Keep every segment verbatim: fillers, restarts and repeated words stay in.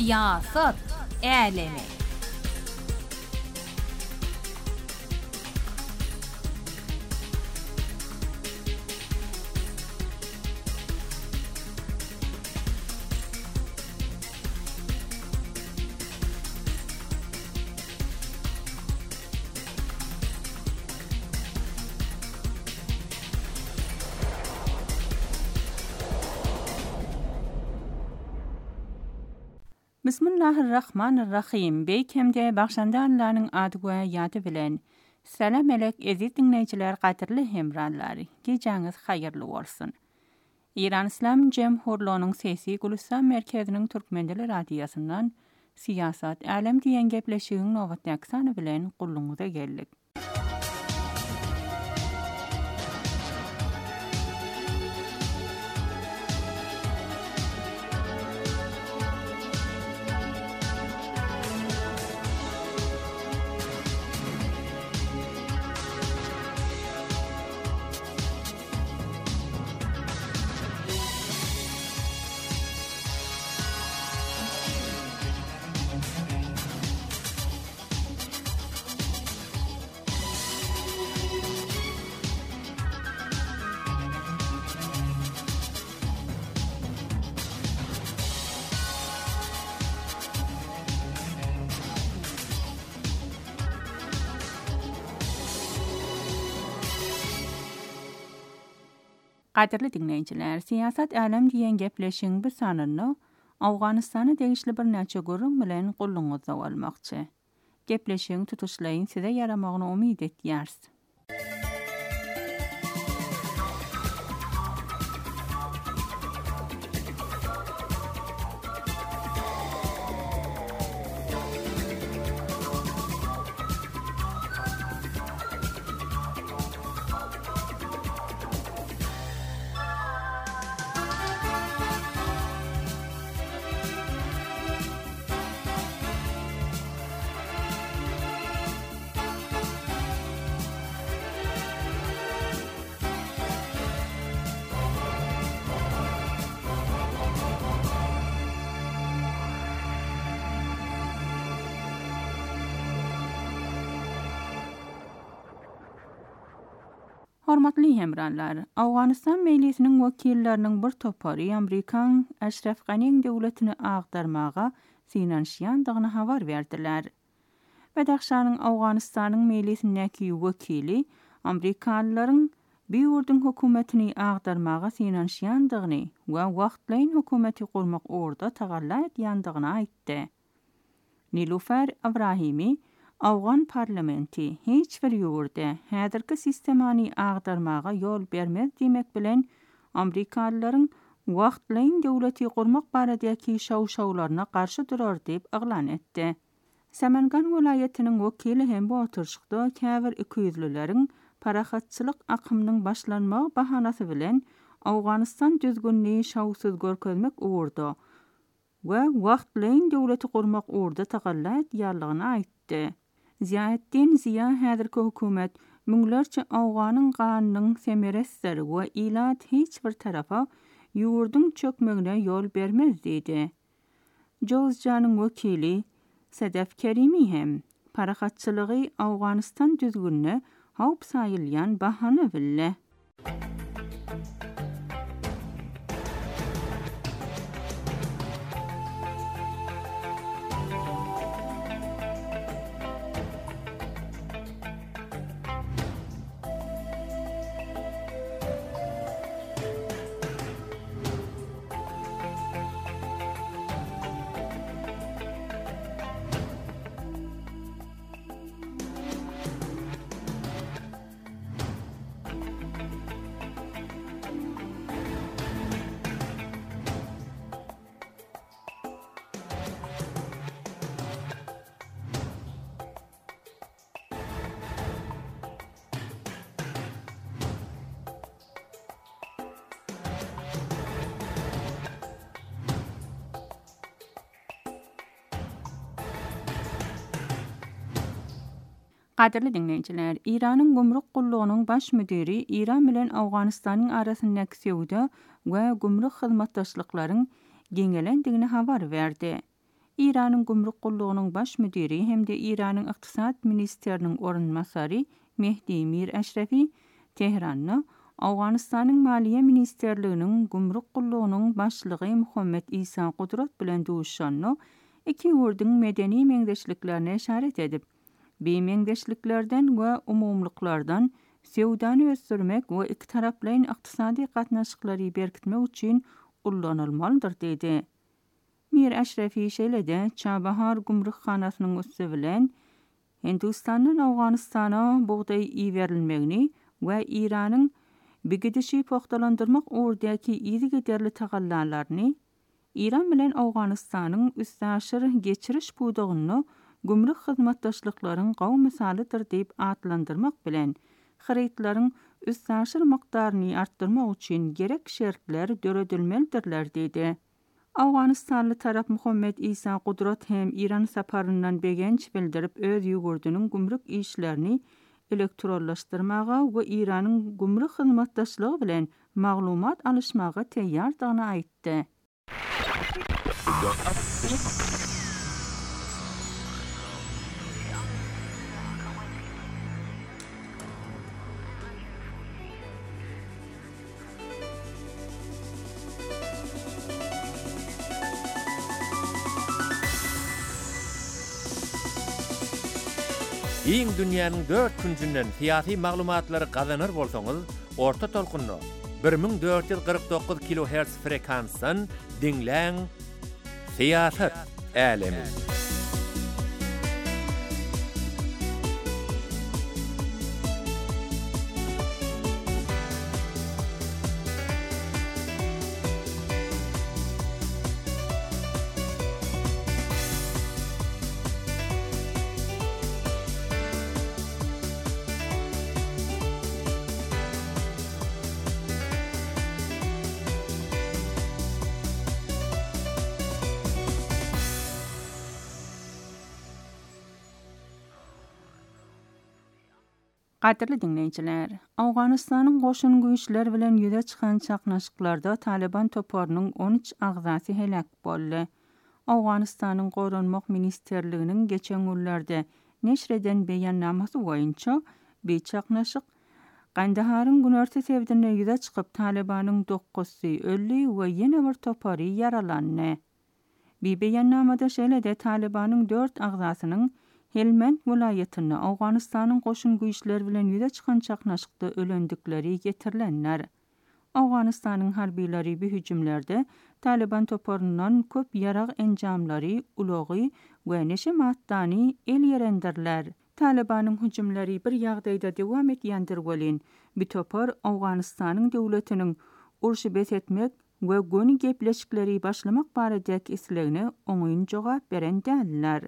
Siyasat Älemi. Bismillahirrahmanirrahim. Beýkemde bagşanda Allah'nyň ady we ýady bilen. Salam elek eziz dinleýijiler, gaderli hemranlary. Gejaňyz haýyrly bolsun. İran İslam Jemhurluğunyň Sesi Gulistan merkeziniň Türkmendili radiýasyndan Siyasat Älem diýen gepleşigiň nowatnaksany bilen gulluňyza geldik. Gaderli dinleýijiler, Siyasat Älem diýen gepleşigiň bu sanyny Awganystany degişli bir näçe görüň bilen gulluňyza almakçy. Gepleşigiň tutuşlaryň size yaramagyny umyt etýäris. Hormatly hemranlar, Awganystan mejlisiniň wekilleriniň bir topary Amerikan Ashraf Ghaniň döwletini agdarmaga synanşýandygyny habar berdiler. Badaxşanyň Awganystanyň mejlisindäki wekili Amerikanlaryň Biýurdyň hökümetini agdarmaga synanşýandygyny we wagtlaýyn hökümeti gurmak orda tagalla etýändigini aýtdy. Nilüfer Ibrahimi Awgan parlamenti hiç bir ýurda häzirki sistemany agdarmaga ýol bermez diýmek bilen Amerikalılaryň wagtlaýyn döwleti gurmak baradäki şaw-şawlaryna garşy durar diýip aglan etdi. Samangan welaýatynyň wekili hem bu oturşykda käbir iki yüzlüleriň parahatçylyk akymynyň başlanmagy bahanasy bilen Awganystan düzgünliği şawsyz görkezmek uğurda we wagtlaýyn döwleti gurmak uğurda tagalla etýärligini aýtdy. Ziyaettin Ziya häzirki hökümet müňlerçe Awganyň ganynyň semeresleri we ilat hiç bir tarafa ýurduň çökmegine ýol bermez diýdi. Jowzjanyň wekili Sedef Kerimi hem parahatçylygy Awganystan düzgünne hawp saýylýan bahana bille. Gaderli dinleyijiler, İran'ın gümrük gulluğunun baş müdiri İran bilen Awganystanyň arasyndaky sewda we gümrük hyzmatdaşlyklaryň geňelendigini habar berdi. İranın gümrük gullugynyň baş müdiri hemde İranın ykdysat ministeriniň orunmasary Mehdi Mir Eşrefi Tehranyň Awganystanyň Maliýe ministerliginiň gümrük gullugynyň başlygy Muhammed Isa Kudrat bilen duşanny iki ýurduň medeni meňdeşliklerine işaret edip, bu meňdeşliklerden we umumlyklardan sewdany ösdürmek we iki taraplaryň ykdysady gatnaşyklary berkitmek üçin ullanylmalydyr dedi. Mir Eşrefi şeýlede Çabahar gümrükhanasynyň üstü bilen Hindistanyň Awganystana buğday iýerilmegini we İranyň bigidişi pohtalandyrmak uğurdaky ýygy giderli tagallalaryny İran bilen Awganystanyň üstäşir geçiriş buğdagyny gümrük hyzmatdaşlyklaryň gawy misalydyr diýip atlandyrmak bilen harytlaryň üstäşir makdaryny artdyrmak üçin gerek şertler döredilmelidirler dedi. Awganystanly tarap Muhammed Isa Kudrat hem İran saparyndan begenç bildirip öz ýugurdunyň gümrük işlerini elektrollaşdyrmaga we İranyň gümrük hyzmatdaşlygy bilen maglumat alışmaga teýýardygyny aýtdy. Iň dünýäniň dört küncünden fiýaty maglumatlary gazanır bolsaňyz, orta tolkunny bir ming dört ýüz kırk dokuz kilohertz frekansdan dinläň. Fiýasat älemi. Gaderli dinleyijiler, Awganystanyň goşun güýçleri bilen ýüze çykan çaknaşyklarda Taliban toparynyň on üç agzasy helak boldy. Awganystanyň Gorunmak ministerliginiň geçen günlerde neşreden beýannamasy boýunça bu çaknaşyk Gandaharyň günorta sebdine ýüze çykyp Talibanyň dokuzsy öldü we ýene bir topary yaralandy. Bu beýannamada şeýlede Talibanyň dört agzasynyň Helmand vilayatyny Awganystanyň goşun güýçleri bilen ýüze çykan çaknaşykda ölendikleri getirilenler. Awganystanyň harbiýleri bu hüjümlerde Taliban toparyndan köp ýarag enjamlary, ulogy we neşe maddany el ýerendirler. Talibanyň hüjümleri bir ýagdaýda dowam etýändir bolin. Bu topar Awganystanyň döwletiniň urşy besetmek we göni gepleşikleri başlamak baradaky islegine oňuň jogap beren däller.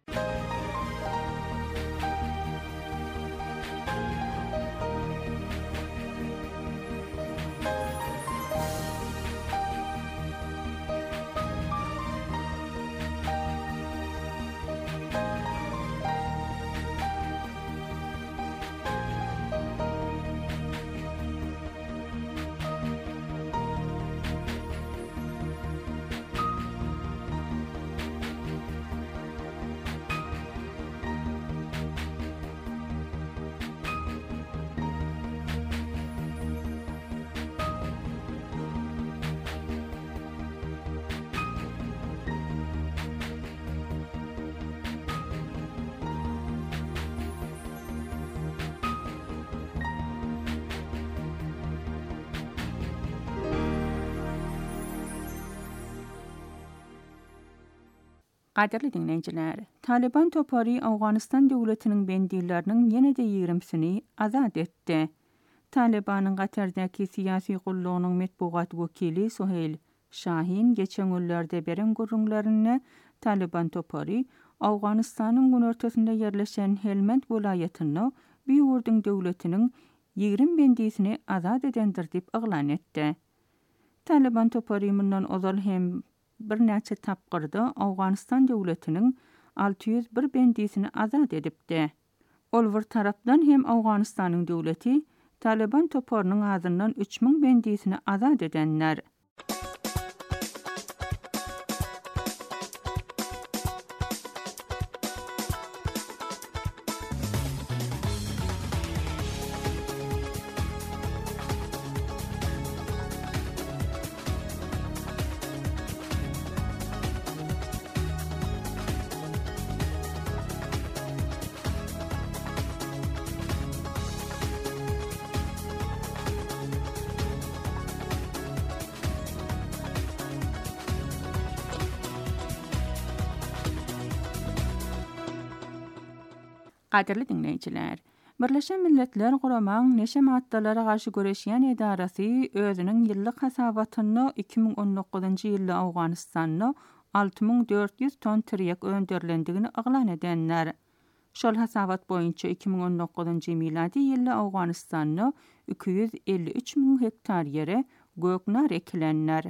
Gaderli dinleyijiler, Taliban topary Awganystan döwletiniň bendilleriniň ýene-de ýigrimsini azat etdi. Talibanyň Gatardaky syýasy gullugynyň medpugat wekili Sohail Şahin geçen günlerde beren gurrunlaryny Taliban topary Awganystanyň günortasynda ýerleşen Helmand vilayatyny bu ýurduň döwletiniň ýigrim bendisini azat edendir diýip aglan etdi. Taliban topary mundan ozal hem bir näçe tapgyrda Awganystan döwletiniň alty ýüz bir bendisini azat edipdi. Ol bir tarapdan hem Awganystanyň döwleti Taliban toparynyň azyndan üç ming bendisini azat edenler. Qadirli dinleyiciler, Birleşen Milletler Guraman neşe maddalara qarşı göreşýän edarasy özüniň ýyllyk hasabatyny iki min on dokuzunçy ýylda Awganystanyna altı bin dört yüz ton tiryek öndürilendigini aglan edenler. Şol hasabat boýunça iki min on dokuzunçy miladi ýylda Awganystanyna iki yüz elli üç bin hektar ýere göknar ekilenler.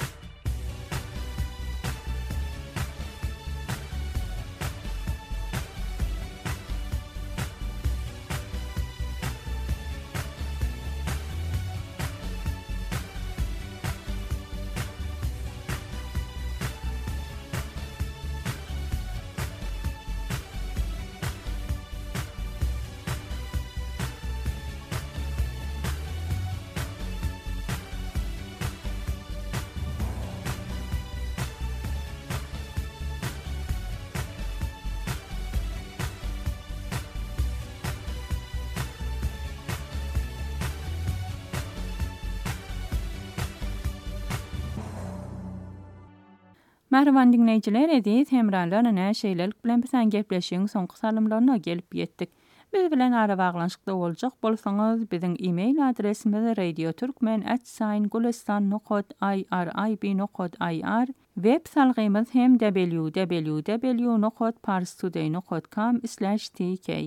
Merhaban dinleyiciler, edit hemranlarına näşeýlelik bilen bilen gepleşiň soňky salymlaryna gelip ýetdik. Biz bilen ara baglanşykda boljak bolsaňyz, biziň e-mail adresimiz radioturkmen at gmail dot com, web salgymyz hem w w w dot parstoday dot com slash t k.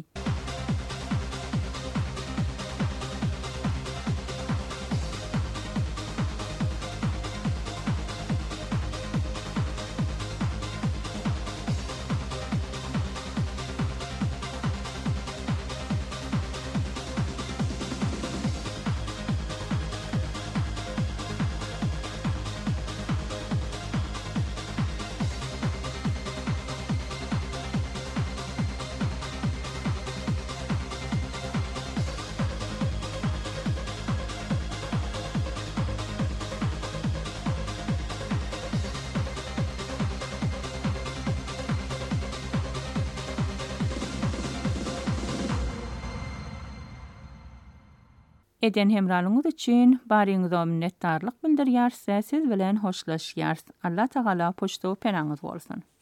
Eden hemralyňyz üçin baryňyza minnetdarlyk bildirýär, siz bilen hoşlaşýar. Allah Taala poşto penaňyz bolsun.